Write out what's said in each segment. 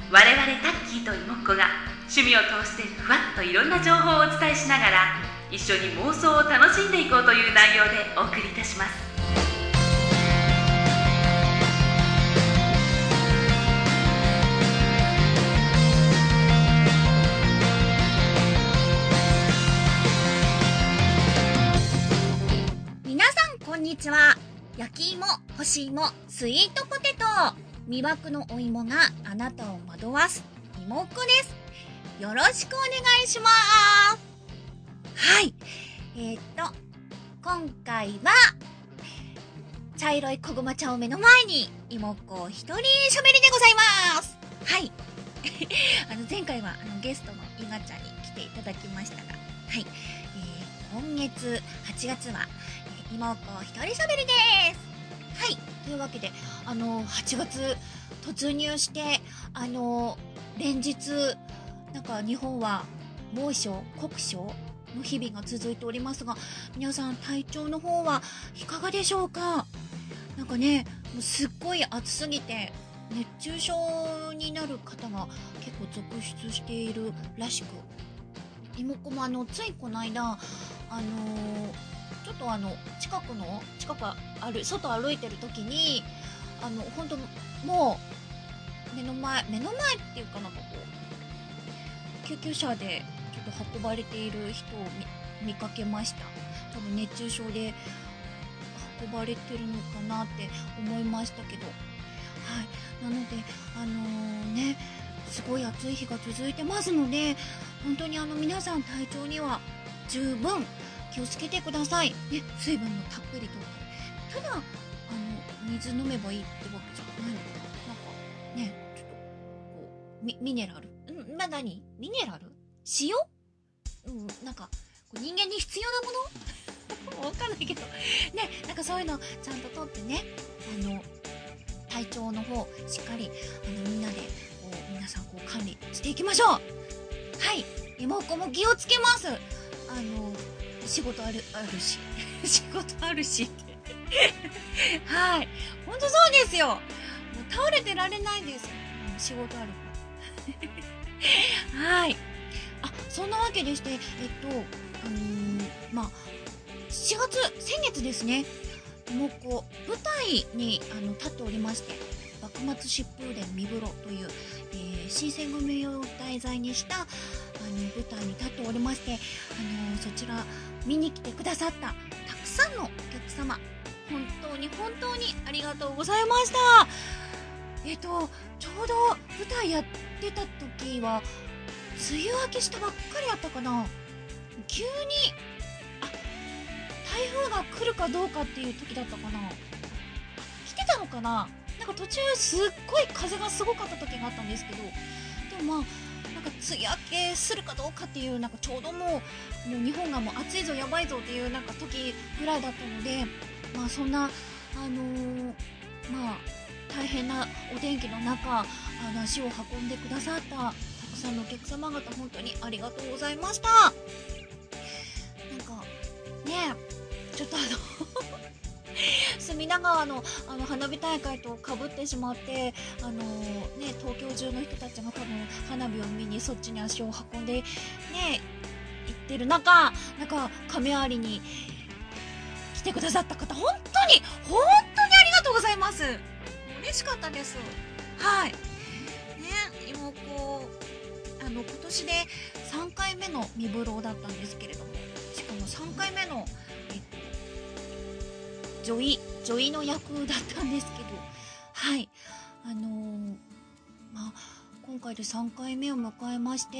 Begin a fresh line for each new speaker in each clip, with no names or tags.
我々タッキーとイモッコが趣味を通してふわっといろんな情報をお伝えしながら一緒に妄想を楽しんでいこうという内容でお送りいたします。
皆さんこんにちは。焼き芋、干し芋、スイートポテト、魅惑のお芋があなたを惑わす芋っこです。よろしくお願いします。はい。今回は茶色い小熊茶を目の前に芋っこ一人喋りでございます。はい。前回はゲストのいがちゃんに来ていただきましたが、はい。今月8月は芋っこ一人喋りです。はい。というわけで、8月突入して、連日、なんか日本は猛暑、酷暑の日々が続いておりますが、皆さん体調の方はいかがでしょうか？なんかね、もうすっごい暑すぎて、熱中症になる方が結構続出しているらしく、妹子もついこの間、ちょっと外歩いてる時に、本当もう、目の前っていうかなんかこう、救急車でちょっと運ばれている人を見かけました。多分熱中症で運ばれてるのかなって思いましたけど。はい。なので、ね、すごい暑い日が続いてますので、本当に皆さん体調には十分気をつけてください。ね、水分もたっぷりとって。ただ、水飲めばいいってわけじゃないのかな。なんか、ね、ちょっと、こう、ミネラル何ミネラル塩なんか、人間に必要なものわかんないけど。ね、なんかそういうのちゃんととってね、体調の方、しっかり、みんなで、皆さん管理していきましょう。はい。妹子も気をつけます。仕事あるし。仕事あるしって。はい。ほんとそうですよ。もう倒れてられないです。仕事あるから。はい。そんなわけでして、7月、先月ですね、妹子、舞台に立っておりまして、幕末疾風伝三風呂という、新選組を題材にした舞台に立っておりまして、そちら見に来てくださったたくさんのお客様、本当にありがとうございました。ちょうど舞台やってた時は梅雨明けしたばっかりやったかな。急に台風が来るかどうかっていう時だったかな。来てたのかな。なんか途中すっごい風がすごかった時があったんですけど、でもなんか梅雨明けするかどうかっていう、なんかちょうどもう日本がもう暑いぞやばいぞっていうなんか時ぐらいだったので、そんな大変なお天気の中足を運んでくださったたくさんのお客様方、本当にありがとうございました。なんかね、ちょっと隅田川の花火大会とかぶってしまって、東京中の人たちが多分花火を見にそっちに足を運んでね行ってる中、なんか亀有に来てくださった方、本当にありがとうございます。嬉しかったです。はい。ね、妹子今年で3回目の三風呂だったんですけれども、しかも3回目の女医の役だったんですけど、はい。今回で3回目を迎えまして、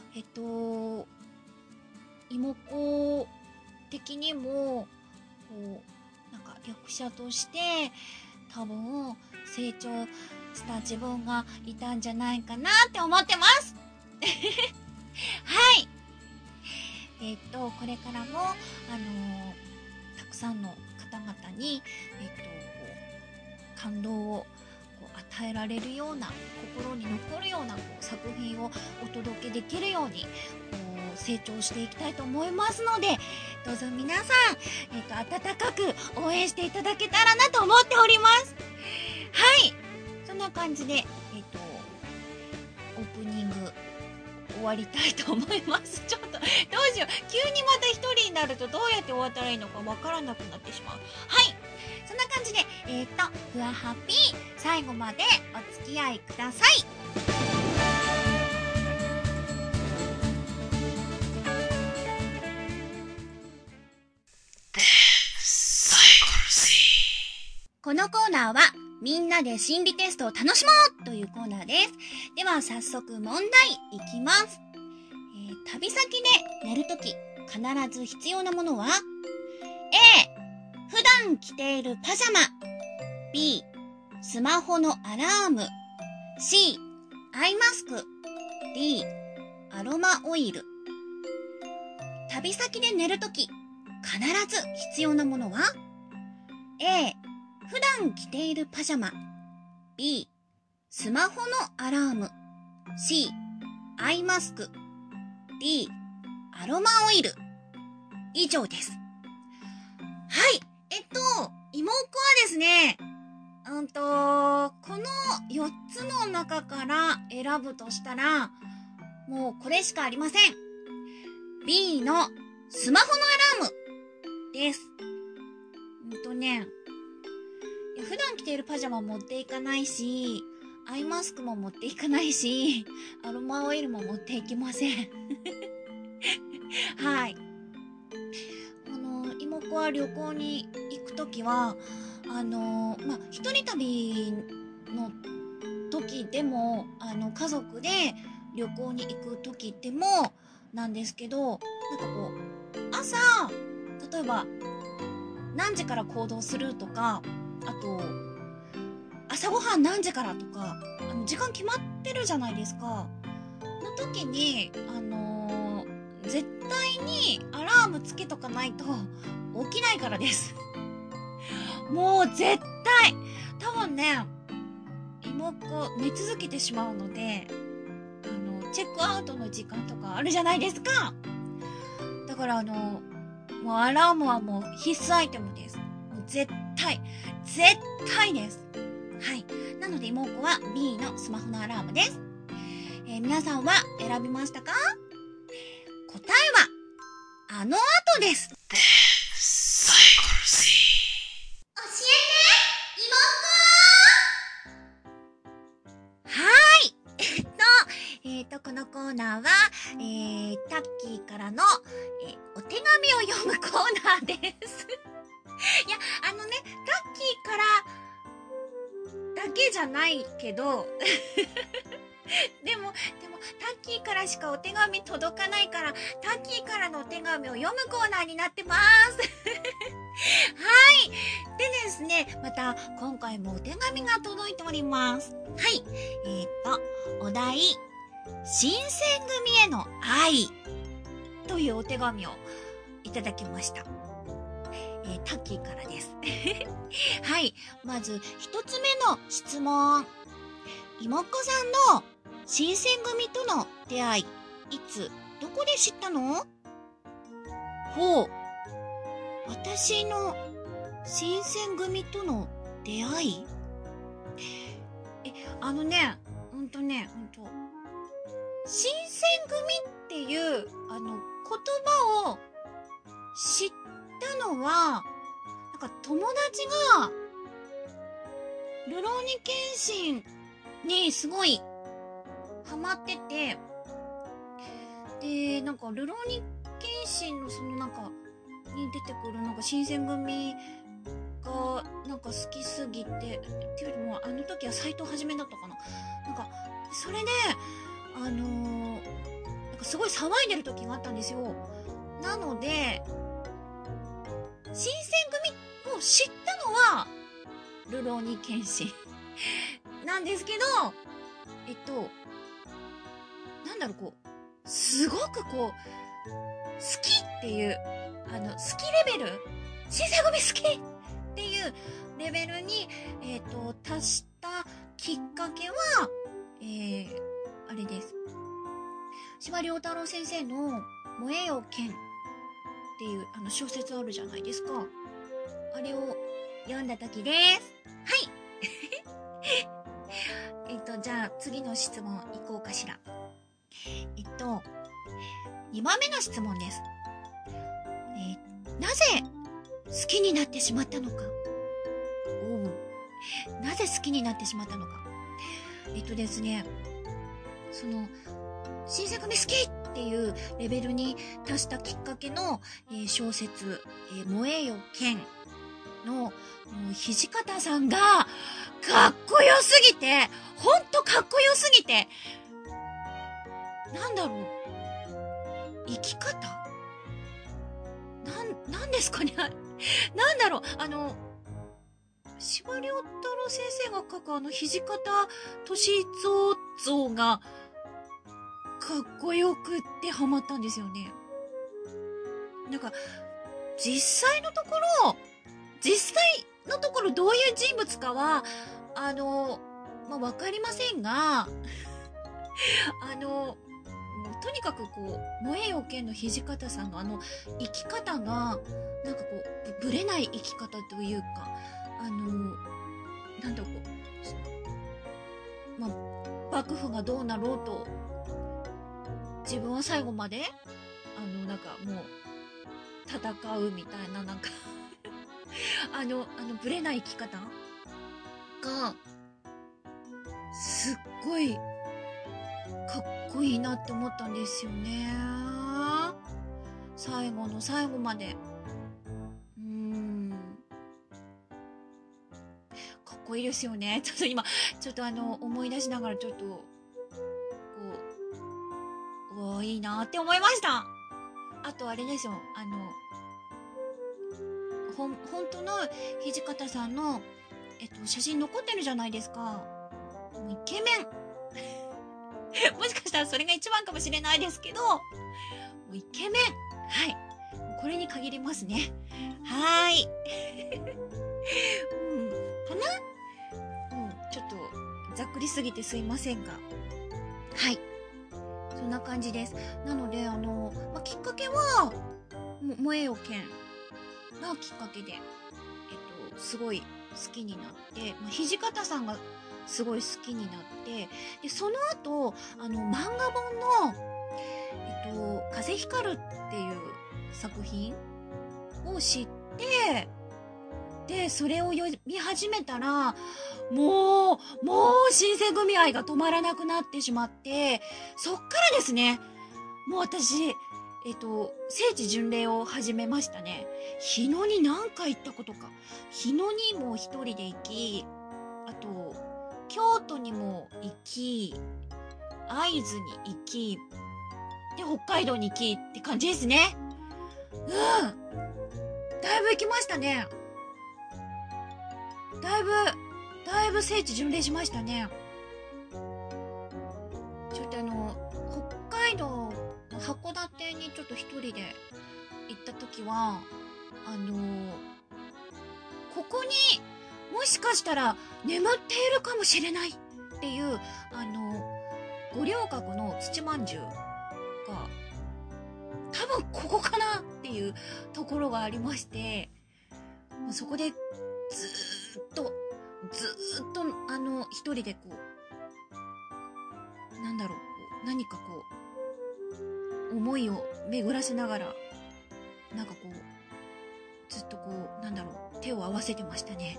妹子的にも、なんか役者として、多分、成長した自分がいたんじゃないかなって思ってます。はい。これからも、たくさんの方々に、感動を与えられるような、心に残るような作品をお届けできるように成長していきたいと思いますので、どうぞ皆さん、温かく応援していただけたらなと思っております。はい、そんな感じでプニング終わりたいと思います。ちょっとどうしよう、急にまた一人になるとどうやって終わったらいいのかわからなくなってしまう。はい、そんな感じでふわハッピー、最後までお付き合いください。このコーナーはみんなで心理テストを楽しもうというコーナーです。では早速問題いきます。旅先で寝るとき必ず必要なものは A、普段着ているパジャマ、 B、スマホのアラーム、 C、アイマスク、 D、アロマオイル。旅先で寝るとき必ず必要なものは A、普段着ているパジャマ、 B、スマホのアラーム、 C、アイマスク、 D、アロマオイル。以上です。はい、妹はですね、この4つの中から選ぶとしたらもうこれしかありません。 B のスマホのアラームです。普段着ているパジャマ持っていかないし、アイマスクも持っていかないし、アロマオイルも持っていきません。はい。妹は旅行に行くときは、一人旅の時でも、家族で旅行に行く時でもなんですけど、朝、例えば、何時から行動するとか、あと、朝ごはん何時からとか、時間決まってるじゃないですか。の時に、絶対にアラームつけとかないと起きないからです。もう絶対、多分ね、妹寝続けてしまうので、チェックアウトの時間とかあるじゃないですか。だからもうアラームはもう必須アイテムです。もう絶対です。はい。なので妹は B のスマホのアラームです。皆さんは選びましたか？答えはあの後です。教えて、このコーナーは、タッキーからの、お手紙を読むコーナーです。いや、タッキーからだけじゃないけど、でも、タッキーからしかお手紙届かないから、タッキーからのお手紙を読むコーナーになってます。はい。でですね、また、今回もお手紙が届いております。はい。お題、新選組への愛というお手紙をいただきました。タッキーからです。はい。まず、一つ目の質問。妹子さんの新選組との出会い、いつ、どこで知ったの？ほう。私の新選組との出会い？新選組っていう、言葉を知ったのは、友達が、るろうに剣心にすごいハマってて、で、るろうに剣心のに出てくる新選組が好きすぎて、っていうよりも時は斎藤はじめだったかな。それですごい騒いでる時があったんですよ。なので、新選組を知ったのは、るろうに剣心なんですけど、すごく好きっていう、好きレベル、新選組好きっていうレベルに、達したきっかけは、あれです。司馬遼太郎先生の燃えよ剣っていう小説あるじゃないですか。あれを読んだ時です。はい。 じゃあ次の質問いこうかしら。2番目の質問です。なぜ好きになってしまったのか。なぜ好きになってしまったのか。ですね、その、新選組好きっていうレベルに達したきっかけの、小説、燃えよ剣の土方さんがかっこよすぎて、ほんとかっこよすぎて、なんだろう、生き方なんですかねなんだろう、司馬遼太郎先生が描く土方歳三像がかっこよくってハマったんですよね。なんか、実際のところどういう人物かは、わかりませんが、とにかく燃えよ剣の土方さんの生き方が、なんかぶれない生き方というか、なんだろう、幕府がどうなろうと、自分は最後まで、なんかもう、戦うみたいな、なんかぶれない生き方が、すっごい、かっこいいなって思ったんですよね。最後の最後まで。かっこいいですよね。ちょっと今、思い出しながらちょっと、いいなって思いました。あとあれですよ、本当の土方さんの、写真残ってるじゃないですか。もうイケメン。もしかしたらそれが一番かもしれないですけど、もうイケメン。はい。これに限りますね。はーい。かな？ちょっと、ざっくりすぎてすいませんが。はい。そんな感じです。なので、きっかけは、燃えよ剣がきっかけで、すごい好きになって、土方さんがすごい好きになって、で、その後、漫画本の、風光るっていう作品を知って、で、それを読み始めたら、もう、新選組愛が止まらなくなってしまって、そっからですね、もう私、聖地巡礼を始めましたね。日野に何回行ったことか。日野にも一人で行き、あと、京都にも行き、会津に行き、で、北海道に行きって感じですね。だいぶ行きましたね。だいぶ聖地巡礼しましたね。ちょっと北海道の函館にちょっと一人で行った時は、ここにもしかしたら眠っているかもしれないっていう、五稜郭の土まんじゅうが、多分ここかなっていうところがありまして、そこでずーっと一人でなんだろう、何か思いを巡らせながら、なんかずっとなんだろう、手を合わせてましたね。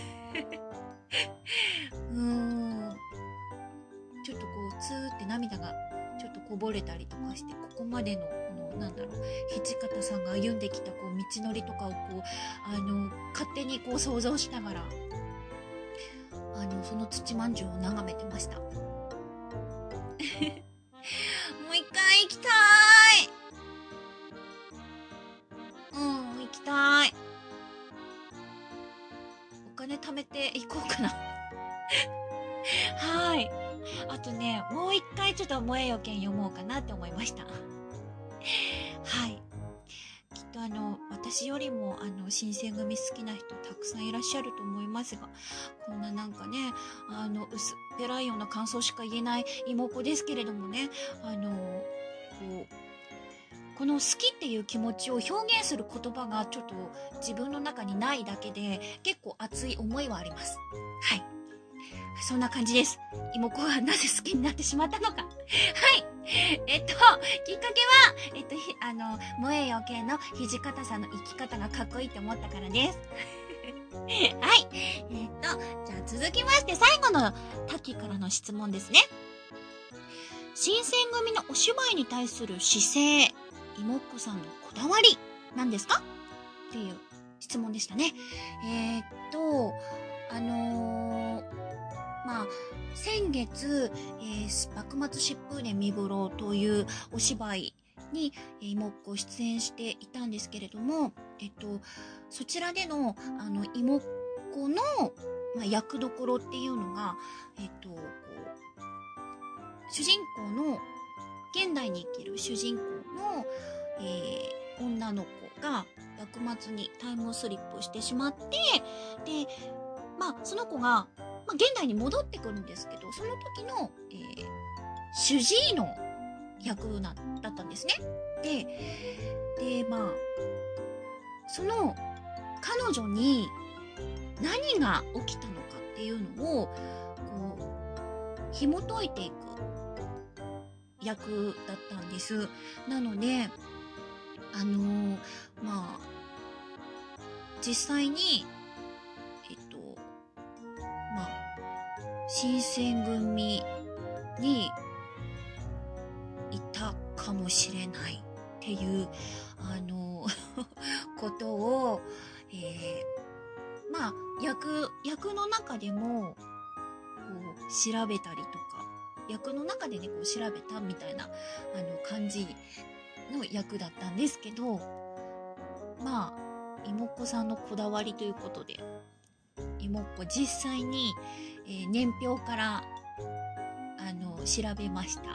ちょっとツーって涙がちょっとこぼれたりとかして、ここまでのなんだろう、土方さんが歩んできた道のりとかを勝手に想像しながら、その土まんじゅうを眺めてました。もう一回行きたい。行きたい。お金貯めて行こうかな。はい。あとね、もう一回ちょっと燃えよ剣読もうかなって思いました。はい。きっと私よりも新選組好きな人たくさんいらっしゃると思いますが、こんななんかね、薄っぺらいような感想しか言えない妹子ですけれどもね、この好きっていう気持ちを表現する言葉がちょっと自分の中にないだけで、結構熱い思いはあります。はい。 そんな感じです。妹子がなぜ好きになってしまったのか。はい。きっかけは、萌えよ系の土方さんの生き方がかっこいいと思ったからです。はい。じゃあ続きまして最後のタキからの質問ですね。新選組のお芝居に対する姿勢、妹子さんのこだわり、何ですかっていう質問でしたね。先月、幕末疾風伝三風呂というお芝居に、妹子出演していたんですけれども、そちらでの、妹子の、役どころっていうのが、主人公の、現代に生きる主人公の、女の子が幕末にタイムスリップしてしまって、で、その子が、現代に戻ってくるんですけど、その時の、主治医の役だったんですね。で、その彼女に何が起きたのかっていうのを、紐解いていく役だったんです。なので、実際に、新選組にいたかもしれないっていう、ことを、役の中でも、調べたりとか、役の中でね、調べたみたいな、感じの役だったんですけど、妹子さんのこだわりということで、妹子実際に、年表から調べました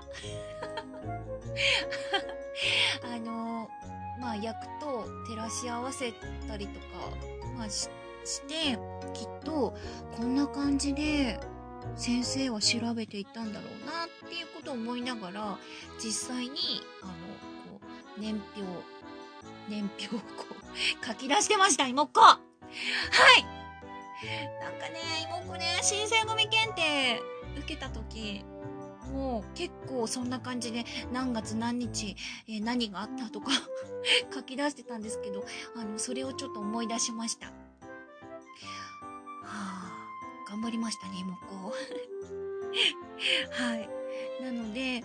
役と照らし合わせたりとか、してきっとこんな感じで先生は調べていったんだろうなっていうことを思いながら、実際に年表を書き出してました、妹子。はい。なんかね、妹子ね、新選組検定受けた時、もう結構そんな感じで何月何日、何があったとか書き出してたんですけど、それをちょっと思い出しました。頑張りましたね、妹子。はい。なので、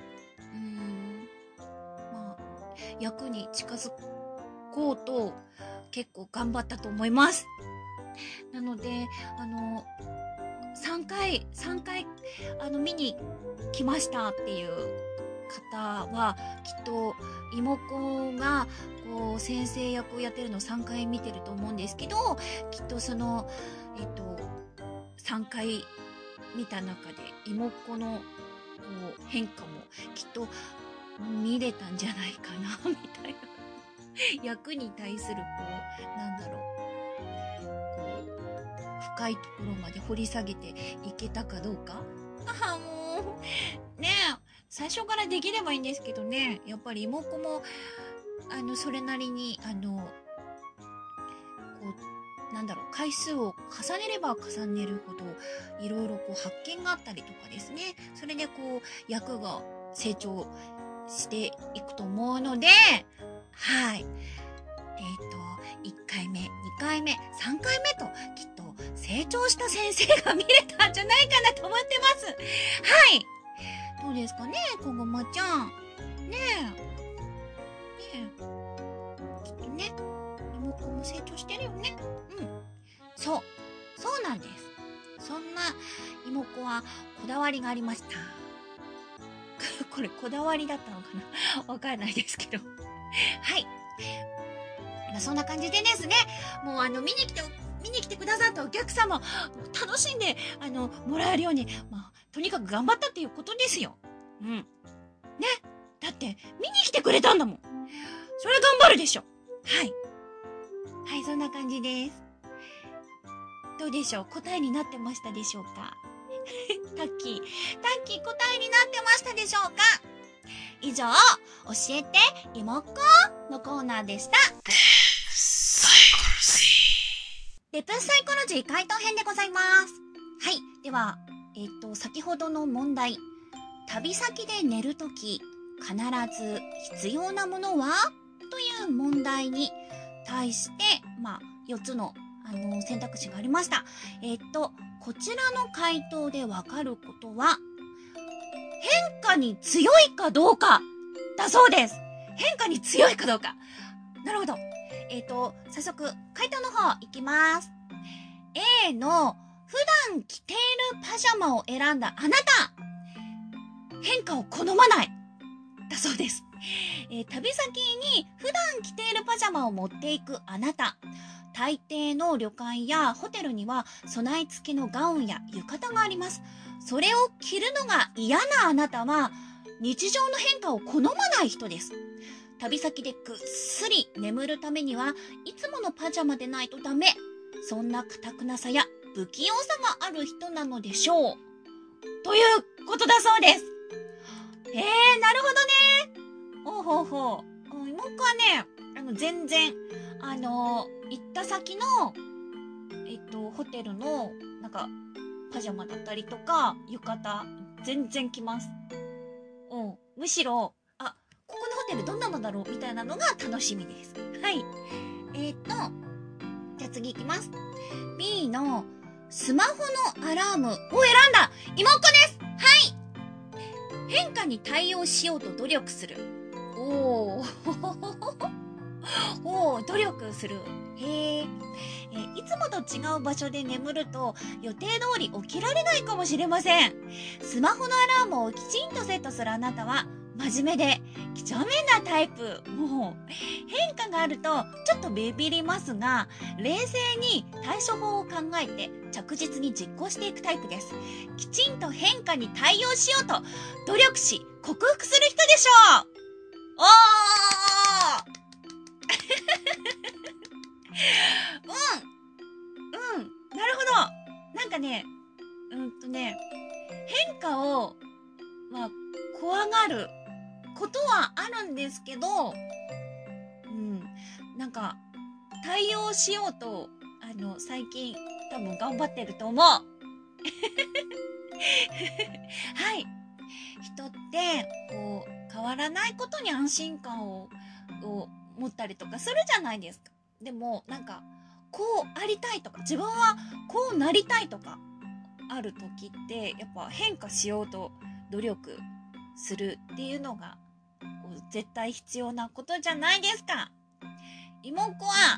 役に近づこうと結構頑張ったと思います。なので、3回、見に来ましたっていう方は、きっと、妹子が、先生役をやってるのを3回見てると思うんですけど、きっとその、3回見た中で、妹子の、変化も、きっと、見れたんじゃないかな、みたいな。役に対する、深いところまで掘り下げていけたかどうか。もう、ねえ、最初からできればいいんですけどね、やっぱり妹子も、それなりに、回数を重ねれば重ねるほど、いろいろ発見があったりとかですね、それで役が成長していくと思うので、はい。1回目、2回目、3回目と、きっと成長した先生が見れたんじゃないかなと思ってます。はい。どうですかね、こごまちゃん。ねえ。きっとね、妹子も成長してるよね。そうなんです。そんな妹子はこだわりがありました。これこだわりだったのかなわかんないですけど。はい。そんな感じでですね、もう見に来てくださったお客様、楽しんで、もらえるように、とにかく頑張ったっていうことですよ。ね。だって、見に来てくれたんだもん。それ頑張るでしょ。はい。はい、そんな感じです。どうでしょう？答えになってましたでしょうか？タッキー、答えになってましたでしょうか？以上、教えて、妹子のコーナーでした。デプサイコロジー回答編でございます。 はい。では、先ほどの問題。旅先で寝るとき、必ず必要なものはという問題に対して、4つの、選択肢がありました。こちらの回答でわかることは、変化に強いかどうかだそうです。変化に強いかどうか。なるほど。早速、回答の方いきます。A の普段着ているパジャマを選んだあなた。変化を好まない。だそうです。旅先に普段着ているパジャマを持っていくあなた。大抵の旅館やホテルには備え付けのガウンや浴衣があります。それを着るのが嫌なあなたは日常の変化を好まない人です。旅先でぐっすり眠るためにはいつものパジャマでないとダメ。そんな堅くなさや不器用さがある人なのでしょう。ということだそうです。なるほどね。ほうほうほう。妹はね、全然、行った先の、ホテルの、パジャマだったりとか、浴衣、全然着ます。むしろ、ここのホテルどんなのだろうみたいなのが楽しみです。はい。じゃあ次行きます。B の、スマホのアラームを選んだ妹です。はい。変化に対応しようと努力する。努力する。いつもと違う場所で眠ると予定通り起きられないかもしれません。スマホのアラームをきちんとセットするあなたは真面目で几帳面なタイプ。変化があるとちょっとビビりますが、冷静に対処法を考えて着実に実行していくタイプです。きちんと変化に対応しようと努力し克服する人でしょう。なるほど。なんかね、変化を、怖がることはあるんですけど、対応しようと、最近多分頑張ってると思う。はい。人って、変わらないことに安心感を持ったりとかするじゃないですか。でも、こうありたいとか、自分はこうなりたいとか、ある時って、やっぱ変化しようと努力するっていうのが、絶対必要なことじゃないですか。妹子は、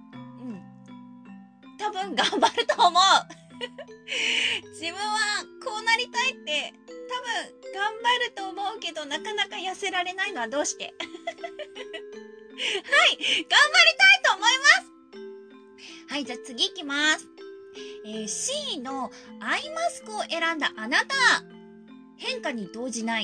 多分頑張ると思う。自分はこうなりたいって、多分頑張ると思うけど、なかなか痩せられないのはどうしてはい、頑張りたいと思います。はい、じゃあ次行きます。C のアイマスクを選んだあなた。変化に動じない。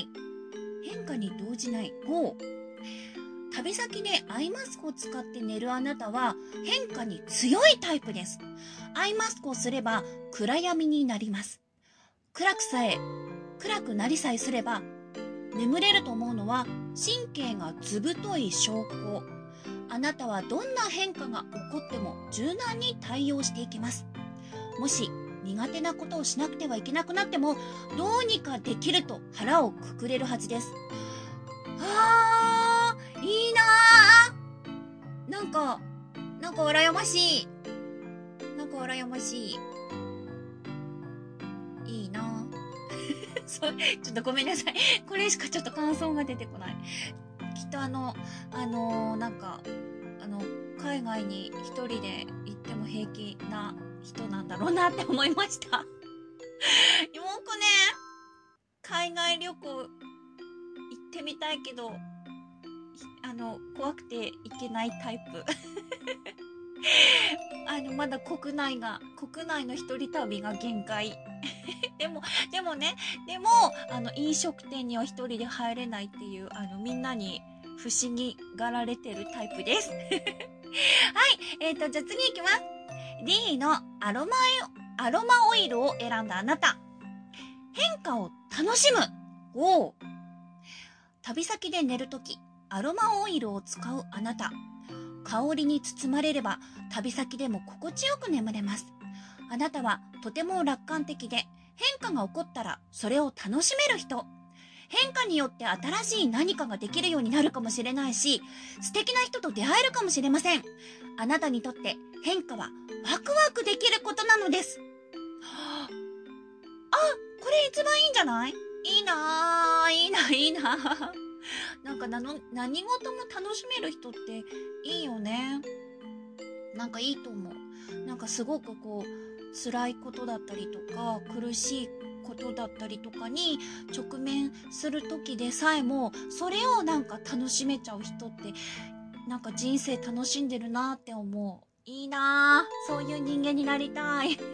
旅先でアイマスクを使って寝るあなたは変化に強いタイプです。アイマスクをすれば暗闇になります。暗くなりさえすれば眠れると思うのは神経がずぶとい証拠。あなたはどんな変化が起こっても柔軟に対応していきます。もし苦手なことをしなくてはいけなくなってもどうにかできると腹をくくれるはずです。いいなぁ。なんか羨ましい。いいなぁ。ちょっとごめんなさい。これしかちょっと感想が出てこない。きっと海外に一人で行っても平気な人なんだろうなって思いました。妹子ね、海外旅行行ってみたいけど、怖くて行けないタイプ。まだ国内の一人旅が限界。でも、飲食店には一人で入れないっていう、みんなに不思議がられてるタイプです。はい。じゃあ次行きます。D のアロマオイルを選んだあなた。変化を楽しむ。旅先で寝るとき、アロマオイルを使うあなた。香りに包まれれば、旅先でも心地よく眠れます。 あなたはとても楽観的で、変化が起こったらそれを楽しめる人。変化によって新しい何かができるようになるかもしれないし、素敵な人と出会えるかもしれません。あなたにとって変化はワクワクできることなのです。あ、これ一番いいんじゃない？いいなぁ、いいな、いいな。なんか何事も楽しめる人っていいよね。なんかいいと思う。なんかすごく辛いことだったりとか、苦しいことだったりとかに直面する時でさえも、それをなんか楽しめちゃう人って、なんか人生楽しんでるなって思う。いいなぁ。そういう人間になりたい。はい。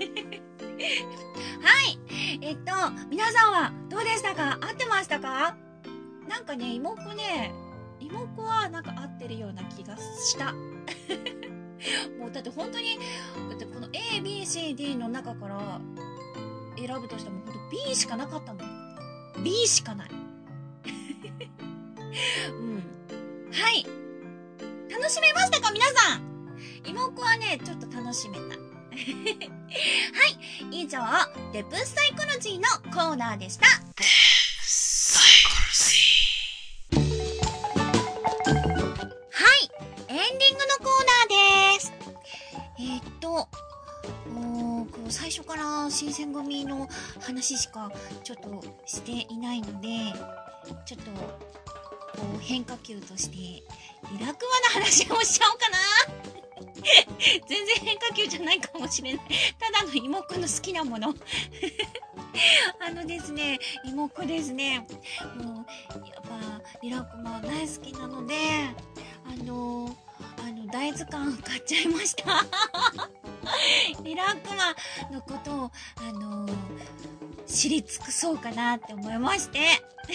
皆さんはどうでしたか？合ってましたか？なんかね、妹子はなんか合ってるような気がした。もうだって本当に、だってこの A、B、C、D の中から選ぶとしても本当 B しかなかったもん。B しかない。うん。はい。楽しめましたか皆さん？妹子はね、ちょっと楽しめた。はい。以上、デプスサイコロジーのコーナーでした。デプスサイコロジー。はい。エンディングのコーナーです。最初から新選組の話しかちょっとしていないので、ちょっと変化球としてリラクマの話をしちゃおうかな。全然変化球じゃないかもしれない。ただの妹子の好きなもの。ですね、妹子ですね。もうやっぱリラクマ大好きなので、大図鑑買っちゃいました。リラクマのことを知り尽くそうかなって思いまして。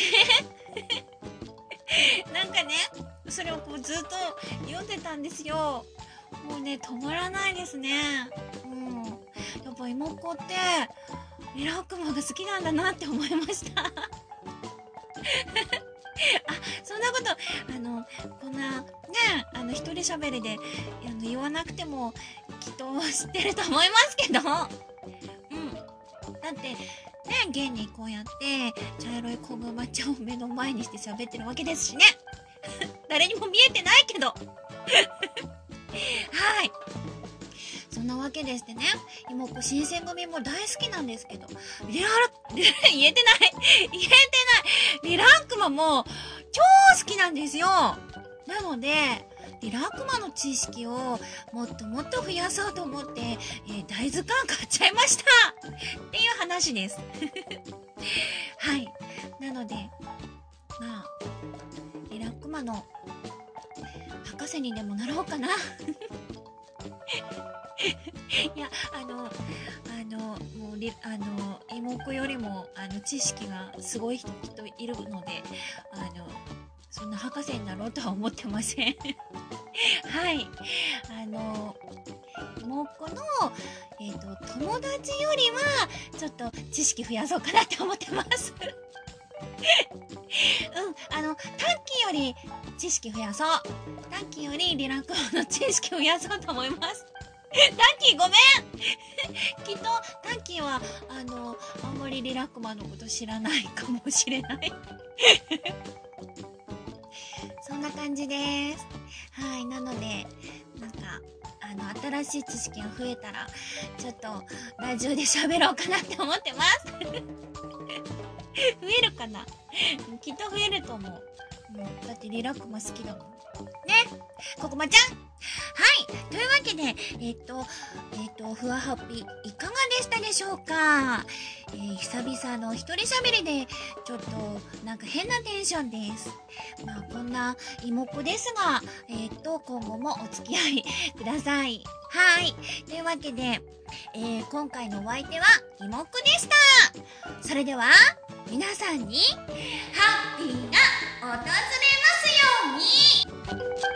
なんかね、それをずっと読んでたんですよ。もうね、止まらないですね。やっぱ妹子ってリラクマが好きなんだなって思いました。そんなことこんなね、一人喋りで言わなくてもきっと知ってると思いますけど、だってね、現にこうやって茶色い小熊ちゃんを目の前にして喋ってるわけですしね。誰にも見えてないけど。はい。そんなわけでしてね、妹子新選組も大好きなんですけど、言えてない。リラクマも超好きなんですよ。なので、リラクマの知識をもっともっと増やそうと思って、大図鑑買っちゃいましたっていう話です。はい。なので、まあ、リラクマの博士にでもなろうかな。いや、もう妹子よりも知識がすごい人きっといるので、そんな博士になろうとは思ってません。はい。妹子の友達よりはちょっと知識増やそうかなって思ってます。タッキーより知識増やそう。タッキーよりリラクマの知識増やそうと思います。タッキーごめん。きっとタッキーはあんまりリラクマのこと知らないかもしれない。そんな感じです。はい。なのでなんか新しい知識が増えたらちょっとラジオで喋ろうかなって思ってます。増えるかな？きっと増えると思う。だってリラクマ好きだもんね。ここまちゃん。はい。というわけで、ふわハッピーいかがでしたでしょうか？久々の一人喋りで、ちょっとなんか変なテンションです。まあ、こんな妹子ですが、今後もお付き合いください。はい。というわけで、今回のお相手は妹子でした。それでは、皆さんに、ハッピーが訪れますように。